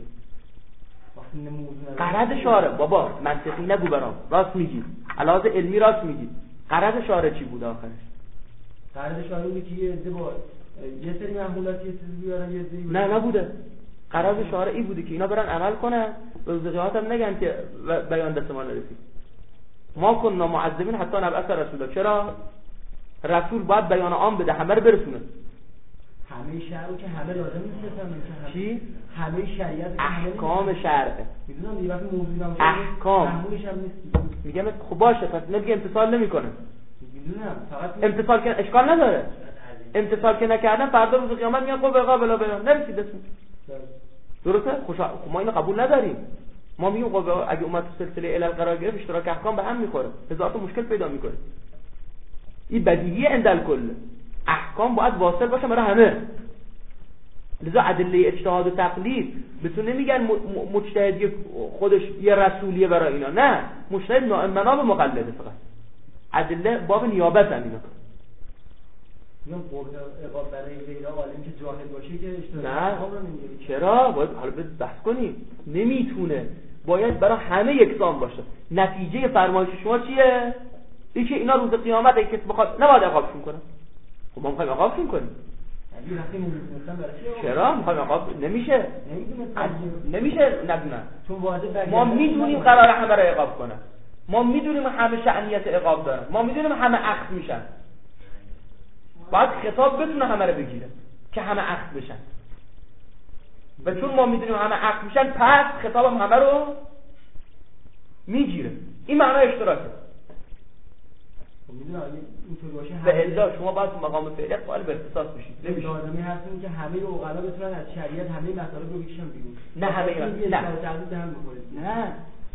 [SPEAKER 1] قرض شارع بابا منطقی نگو برام، راست میگی، علاوه علمی راست میگی. قرض شارع چی بود آخرش؟
[SPEAKER 4] قرض شارع بود که یه عده با یه سری محمولات یه چیزی بیارن یه عده
[SPEAKER 1] نه نبوده. قرض شارعی بوده که اینا برن عمل کنن، روز قیامت هم نگن که بیان دست ما نرسید. ما کننا معذبین حتی نبعث رسولا. چرا؟ رسول باید بیان عام بده، همه رو برسونه.
[SPEAKER 4] همه شرع که همه لازم نیست بفهمن که
[SPEAKER 1] چی؟
[SPEAKER 4] همه شریعت
[SPEAKER 1] احکام شرعه.
[SPEAKER 4] میدونم یه وقت موضوع نمیشه
[SPEAKER 1] احکام
[SPEAKER 4] محمولش هم نیست.
[SPEAKER 1] میگم خب باشه، پس نمیگه امتصال نمیکنه.
[SPEAKER 4] میدونم فقط
[SPEAKER 1] امتصال که اشکال نداره. امتصال که نکردن فردا روز قیامت میگن خب قابل بیان نرسید اسم. درسته؟ خوشا خب ما اینو قبول نداریم. ما میگیم خب اگه اومد تو سلسله علل قرار گرفت اشتراک احکام به هم میخوره، هزار تا مشکل پیدا میکنه. این بدیهی اندل کل احکام باید واصل باشه برای همه. لذا ادله اجتهاد و تقلید بهتون نمیگن مجتهد خودش یه رسولیه برای اینا، نه مجتهد مناب مقلده، فقط ادله باب نیابت هم اینا.
[SPEAKER 4] میگم عقاب برای غیر عالم که جاهل باشه که اشتراک
[SPEAKER 1] احکام رو نمیگیره. چرا؟ باید حالا بحث کنیم. نمیتونه، باید برای همه یکسان باشه. نتیجه فرمایش شما چیه؟ اینکه اینا روز قیامت اگه کسی بخواد نباید عقابشون کنه. خب ما میخوایم عقابشون کنیم. چرا؟ میخوایم عقاب نمیشه. نمیشه ندونن. ما میدونیم قراره همه رو عقاب کنن. ما میدونیم همه شأنیت عقاب دارن. ما میدونیم همه اخذ میشن. باید خطاب بتونه همه رو بگیره که همه اخذ بشن. و چون ما میدونیم همه اخذ میشن، پس خطاب هم همه رو میگیره. این معنی اشتراکه.
[SPEAKER 4] میدونم اینطور باشه
[SPEAKER 1] به الا شما باید تو مقام فعلیت قائل به اختصاص بشید. نمیشه.
[SPEAKER 4] آدمی هستیم که همه عقلا بتونن از شریعت همه مطالب رو بکشن بیرون.
[SPEAKER 1] نه همه
[SPEAKER 4] این
[SPEAKER 1] نه. نه.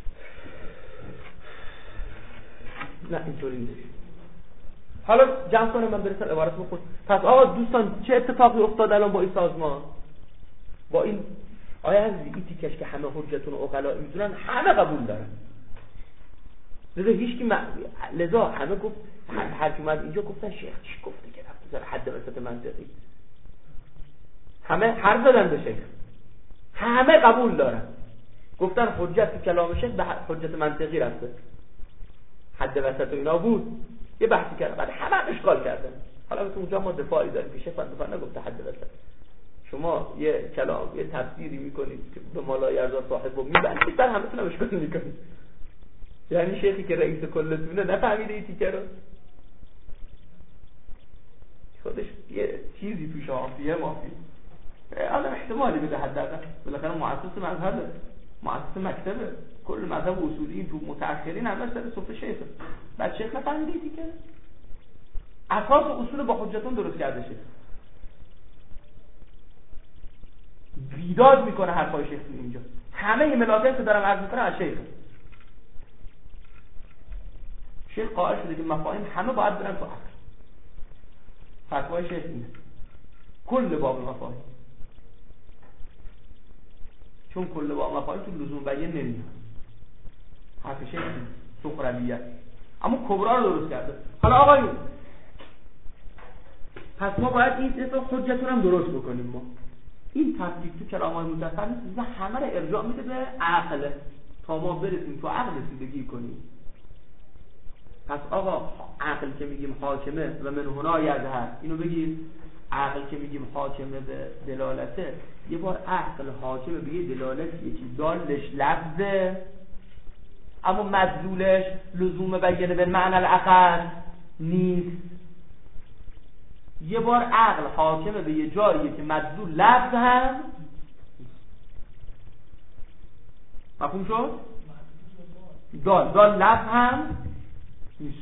[SPEAKER 1] نه اینطوری نیست. حالا جمع کنم من برسم عبارت بخون. پس آقا دوستان چه اتفاقی افتاد الان با این سازمان؟ با این آیا از این تیکش که همه حجتون و عقلا میدونن همه قبول دارن. لذا هیچ کی م... لذا همه گفت هر کی اومد اینجا گفتن شیخ چی گفته که رفت حد وسط منطقی. همه حرف زدن به شیخ. همه قبول دارن. گفتن حجت کلام شیخ به حجت منطقی رفته. حد وسط اینا بود. یه بحثی کردن بعد همه اشکال کردن. حالا تو اونجا ما دفاعی داریم که شیخ دفاع نگفته حد وسط. شما یه کلام یه تفسیری میکنید که به مالای ارزا صاحب و میبندید بعد همتون هم اشکال میکنید. یعنی شیخی که رئیس کلتونه نفهمیده این تیکه رو؟ خودش یه چیزی توش آفیه مافی آدم احتمالی بده حداقل. بالاخره مؤسس مذهبه، مؤسس مکتبه، کل مذهب اصولی تو متأخرین همه سر صفحه شیخه. بعد شیخ نفهمیده این تیکه؟ اساس اصول با حجتون درست کرده شیخ. بیداد میکنه حرفای شیخ تو اینجا. همه ملاطف که دارم عرض میکنه از شیخ. شیخ قائل شده که مفاهیم همه باید برن تو عقل. فتوای شیخ اینه. کل باب مفاهیم. چون کل با مفاعل تو لزوم بیان نمیاد، حرف شیخ سخرویه، اما کبرا رو درست کرده. حالا آقایون پس ما باید این سه تا حجت رو هم درست بکنیم. ما این تفکیک تو کلام‌های مزفر نیست، همه رو ارجاع میده به عقل تا ما برسیم تو عقل رسیدگی کنیم. پس آقا عقل که میگیم حاکمه و من هنا یظهر، اینو بگید عقل که میگیم حاکمه به دلالته، یه بار عقل حاکمه به یه دلالتیه که دالش لفظه اما مدلولش لزوم بیانه به معنی الاخر نیست. یه بار عقل حاکمه به یه جاییه که مدلول لفظ هم مفهوم شد؟ دال دال لفظ هم نیست.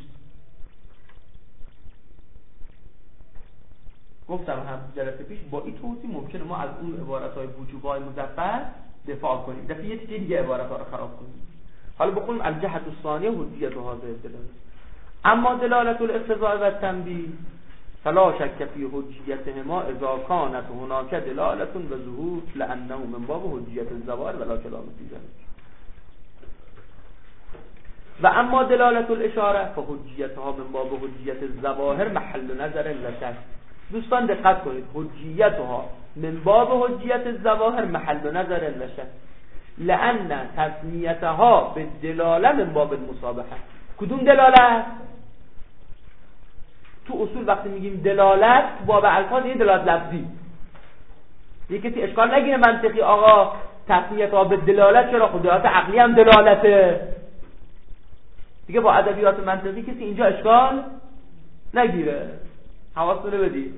[SPEAKER 1] گفتم هم جلسه پیش با این توضیح ممکنه ما از اون عبارت‌های وجوب‌های مزفر دفاع کنیم، دفعه یه تیکه دیگه عبارت‌ها رو خراب کنیم. حالا بخونیم الجهت الثانیه حجیت هذه الدلاله. اما دلالت الاقتضاء و التنبیه فلا شک فی حجیتهما اذا كانت هناك دلاله و ظهور لانه من باب حجیت الظواهر ولا کلام فی ذلك. و اما دلالت الاشاره فحجیتها من باب حجیت الظواهر محل نظر لا شک. دوستان دقت کنید، حجیتها من باب حجیت الظواهر محل نظر لا شک، لان تسمیتها بالدلاله من باب المصابحه. کدوم دلالت؟ تو اصول وقتی میگیم دلالت باب الفاظ یه دلالت لفظی. یکی کسی اشکال نگیره منطقی آقا تسمیتها به دلالت چرا؟ خود دلالت عقلی هم دلالته دیگه. با ادبیات منطقی کسی اینجا اشکال نگیره. حواستون رو بدید.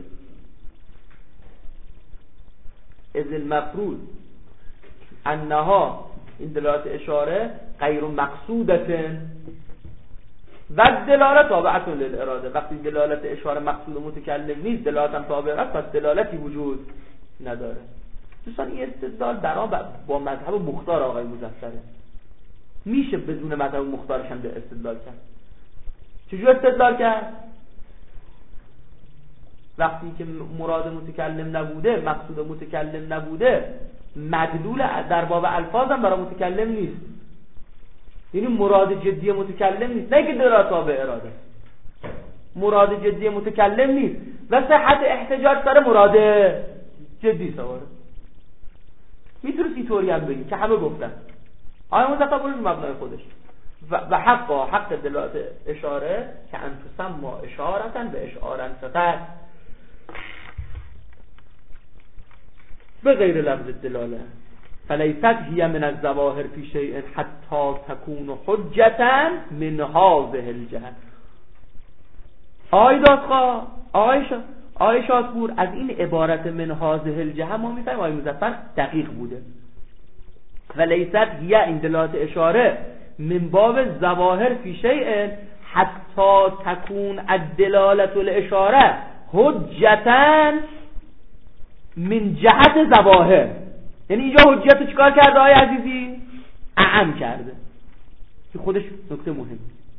[SPEAKER 1] از المفروض انها این دلالت اشاره غیر مقصودته و دلالت تابعه للاراده. وقتی دلالت اشاره مقصود متکلم نیست، دلالت هم تابع است، پس دلالتی وجود نداره. دوستان این استدلال برام با مذهب مختار آقای مظفره. میشه بدون مذهب مختارش هم به استدلال کرد. چجور استدلال کرد؟ وقتی که مراد متکلم نبوده، مقصود متکلم نبوده، مدلول در باب الفاظ هم برای متکلم نیست. یعنی مراد جدی متکلم نیست، نه که دلالت تابع اراده. مراد جدی متکلم نیست و صحت احتجاج سر مراد جدی سواره. میتونست اینطوری هم بگی که همه گفتن آیا مزفر برش مبنای خودش و حق حق دلالت اشاره که انتسم ما اشارتن به اشارن ستر به غیر لفظ دلاله فلیست هی من الظواهر فی شیء حتی تکون حجتا من هذه الجهت. آقای دادخواه آقای شا... آقای شاسپور از این عبارت من هذه الجهت ما میفهمیم آقای مظفر دقیق بوده. ولیست هی این دلالت اشاره من باب ظواهر فی شیء حتی تکون الدلالت الاشاره حجتا من جهت ظواهر. یعنی اینجا حجت رو چیکار کرده آقای عزیزی؟ اعم کرده که خودش نکته مهم.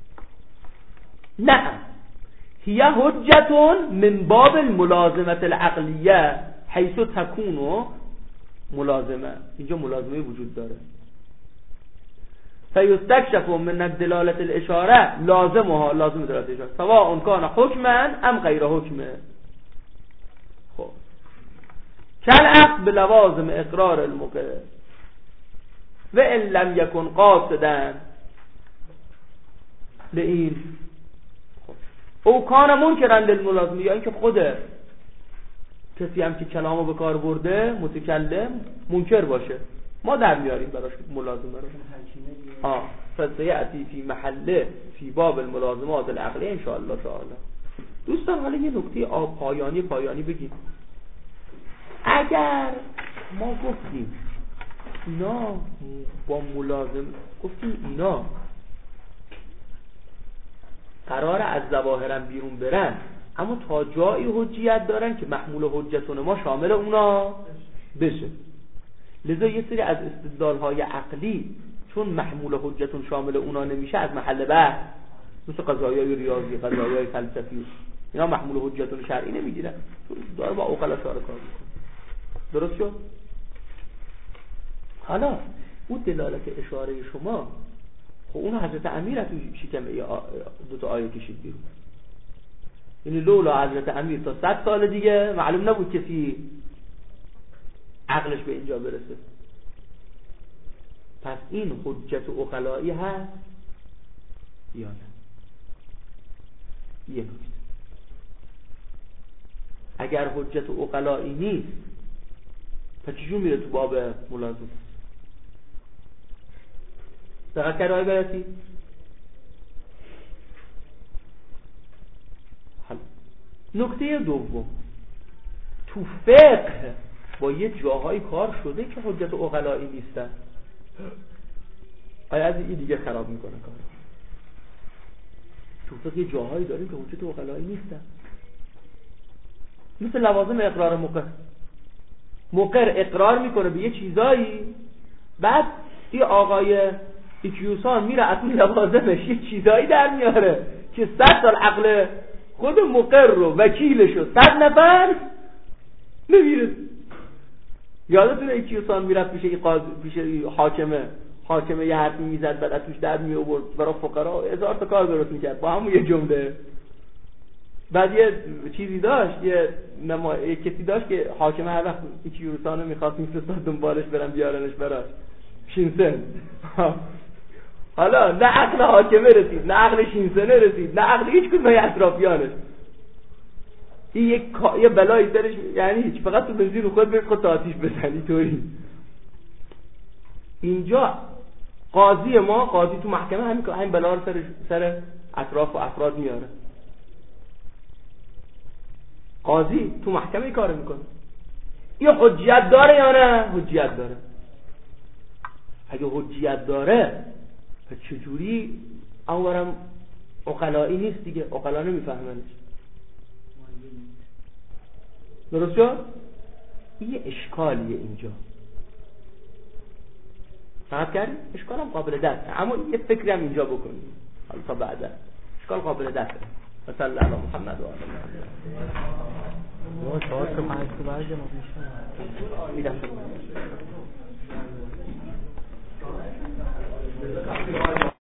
[SPEAKER 1] نه هی حجتون من باب الملازمت العقلیه حیث تکونو ملازمه. اینجا ملازمه وجود داره. فیستکشف من الدلالت الاشاره لازمها لازم دلالت اشاره سواء کان حکما ام غیر حکمه. خب کالعقد بلوازم اقرار المقر و ان لم یکن قاصدا لئین او کان منکرا للملازمه، یا اینکه خود کسی هم که کلامو به کار برده متکلم منکر باشه ما در میاریم براش ملازمه رو. ها فسیأتی فی محله فی باب الملازمات العقلی ان شاء الله تعالی. دوستان حالا یه نکته آب پایانی پایانی بگیم. اگر ما گفتیم اینا با ملازم گفتیم اینا قرار از ظواهرم بیرون برن اما تا جایی حجیت دارن که محمول حجتون ما شامل اونا بشه، لذا یه سری از استدلال‌های عقلی چون محمول حجتون شامل اونا نمیشه از محل بحث مثل قضایای ریاضی، قضایای فلسفی اینا محمول حجتون شرعی نمیگیرن، داره با عقلا شاره کار میکنه. درست شد؟ حالا اون دلالت اشاره شما خب اون حضرت امیر از تو شکم دو تا آیه کشید بیرون. یعنی لولا حضرت امیر تا صد سال دیگه معلوم نبود کسی عقلش به اینجا برسه. پس این حجت عقلایی هست یا نه؟ یه نکته. اگر حجت عقلایی نیست پس چجور میره تو باب ملازمه؟ دقت کرده های برسی؟ نکته دوم، تو فقه با یه جاهای کار شده که حجت عقلایی نیستن. آیا از این دیگه خراب میکنه کار؟ تو فقه یه جاهایی داریم که حجت عقلایی نیستن، مثل لوازم اقرار مقر. مقر اقرار میکنه به یه چیزایی، بعد این آقای ایکیوسان میره از اون لوازمش یه چیزایی در میاره که صد سال عقل خود مقر رو وکیلش رو صد نفر نمیره. یادتونه ایکیوسان میرفت پیش ای قاضی، پیش ای حاکمه حاکمه یه حرفی میزد بعد از توش در می آورد برای فقرا هزار تا کار درست میکرد با همون یه جمله. بعد یه چیزی داشت، یه نما... یه کسی داشت که حاکمه هر وقت ایکیوسان رو میخواست میفرستاد دنبالش برن بیارنش براش شینسن. حالا نه عقل حاکمه رسید، نه عقل شینسنه رسید، نه عقل هیچ کدوم از اطرافیانش. این یک یه بلایی سرش، یعنی هیچ، فقط تو بنزین رو خود برید خود آتیش بزنی طوری. اینجا قاضی ما، قاضی تو محکمه همین همین بلا رو سر سر اطراف و افراد میاره. قاضی تو محکمه این کارو میکنه. این حجیت داره یا نه؟ حجیت داره. اگه حجیت داره پس چجوری اونورم عقلایی نیست دیگه؟ عقلا نمیفهمنش. درست شد؟ این یه اشکالیه اینجا. فهمت کردی؟ اشکال هم قابل دسته، اما یه فکری هم اینجا بکنیم حالا تا بعدا. اشکال قابل دسته. مثلا الله محمد و آله محمد.
[SPEAKER 2] چهار تا پنج تا برگ ما میشه.
[SPEAKER 1] میدم